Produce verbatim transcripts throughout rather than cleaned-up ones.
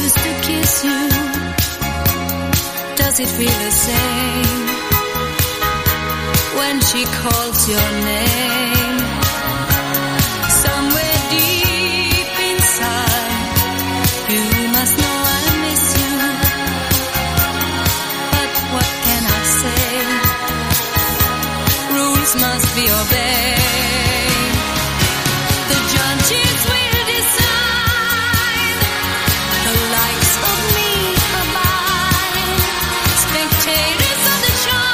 just to kiss you. Does it feel the same when she calls your name? Somewhere deep inside, you must know I miss you. But what can I say? Rules must be obeyed. The judges will decide. The likes of me are mine. Spectators of the show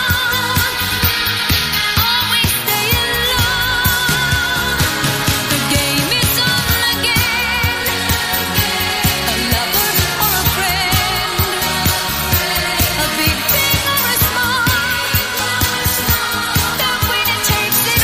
always stay alone. The game is on again. A lover or a friend, a big thing or a small, the winner takes it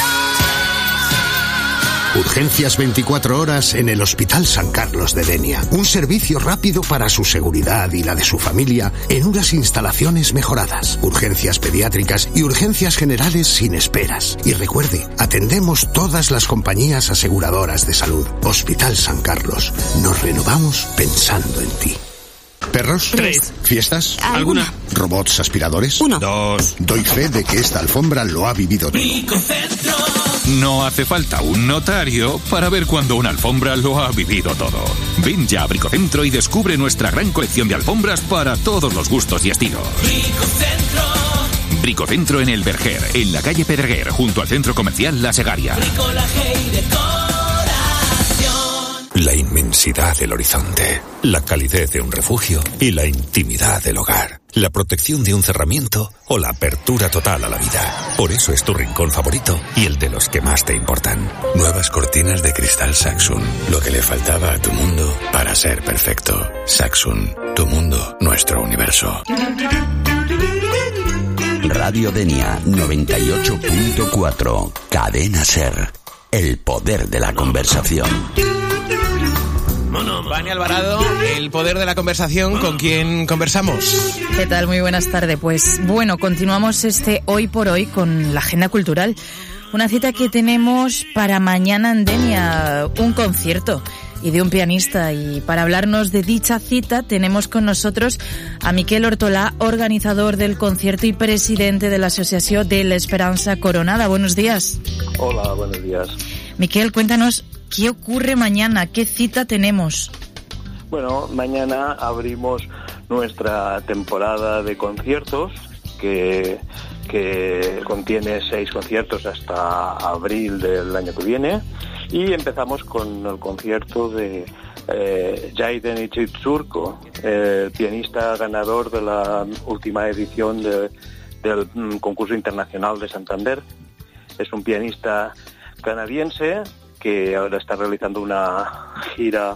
all. Urgencias veinticuatro horas en el Hospital San Carlos de Denia. Un servicio rápido para su seguridad y la de su familia en unas instalaciones mejoradas. Urgencias pediátricas y urgencias generales sin esperas. Y recuerde, atendemos todas las compañías aseguradoras de salud. Hospital San Carlos. Nos renovamos pensando en ti. ¿Perros? Tres. ¿Fiestas? ¿Alguna? ¿Robots aspiradores? Uno. Dos. Doy fe de que esta alfombra lo ha vivido todo. No hace falta un notario para ver cuando una alfombra lo ha vivido todo. Ven ya a Bricocentro y descubre nuestra gran colección de alfombras para todos los gustos y estilos. Bricocentro. Bricocentro en El Verger, en la calle Pedreguer, junto al centro comercial La Segaria. Bricolaje y decoración. La inmensidad del horizonte, la calidez de un refugio y la intimidad del hogar. La protección de un cerramiento o la apertura total a la vida. Por eso es tu rincón favorito y el de los que más te importan. Nuevas cortinas de cristal Saxon. Lo que le faltaba a tu mundo para ser perfecto. Saxon. Tu mundo, nuestro universo. Radio Denia noventa y ocho punto cuatro. Cadena Ser. El poder de la conversación. Vani Alvarado, el poder de la conversación, ¿con quién conversamos? ¿Qué tal? Muy buenas tardes. Pues bueno, continuamos este Hoy por Hoy con la agenda cultural. Una cita que tenemos para mañana en Denia, un concierto y de un pianista. Y para hablarnos de dicha cita tenemos con nosotros a Miquel Hortolà, organizador del concierto y presidente de la Asociación de l'Esperança Coronada. Buenos días. Hola, buenos días. Miquel, cuéntanos, ¿qué ocurre mañana? ¿Qué cita tenemos? Bueno, mañana abrimos nuestra temporada de conciertos que, que contiene seis conciertos hasta abril del año que viene y empezamos con el concierto de eh, Jaiden Itzurko, el pianista ganador de la última edición de, del mm, concurso internacional de Santander. Es un pianista canadiense que ahora está realizando una gira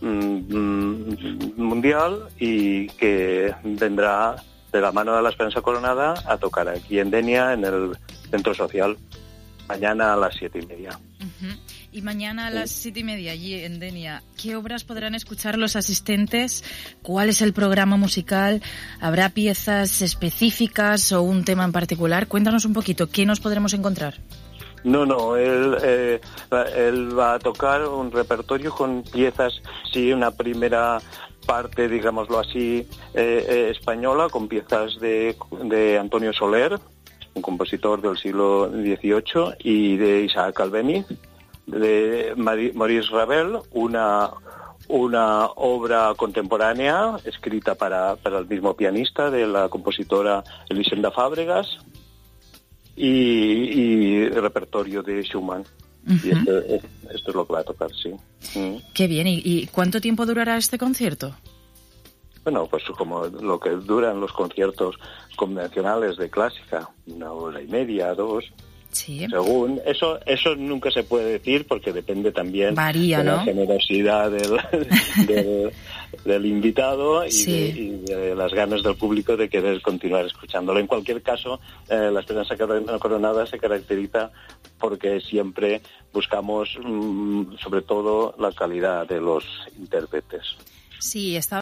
mundial y que vendrá de la mano de la Esperanza Coronada a tocar aquí en Denia, en el centro social, mañana a las siete y media. Uh-huh. Y mañana a las siete y media allí en Denia, ¿qué obras podrán escuchar los asistentes? ¿Cuál es el programa musical? ¿Habrá piezas específicas o un tema en particular? Cuéntanos un poquito, ¿qué nos podremos encontrar? No, no, él, eh, él va a tocar un repertorio con piezas, sí, una primera parte, digámoslo así, eh, eh, española, con piezas de, de Antonio Soler, un compositor del siglo dieciocho, y de Isaac Albéniz, de Maurice Ravel, una, una obra contemporánea escrita para, para el mismo pianista, de la compositora Elisenda Fábregas, Y, y repertorio de Schumann. Uh-huh. Y esto, esto es lo que va a tocar, sí. Mm. Qué bien. ¿Y, ¿Y cuánto tiempo durará este concierto? Bueno, pues como lo que duran los conciertos convencionales de clásica, una hora y media, dos. Sí. Según eso, eso nunca se puede decir porque depende también Varía, de la ¿no? generosidad del, del, del invitado y, sí. de, y de las ganas del público de querer continuar escuchándolo. En cualquier caso, eh, la Esperanza Coronada se caracteriza porque siempre buscamos, mmm, sobre todo, la calidad de los intérpretes. Sí, está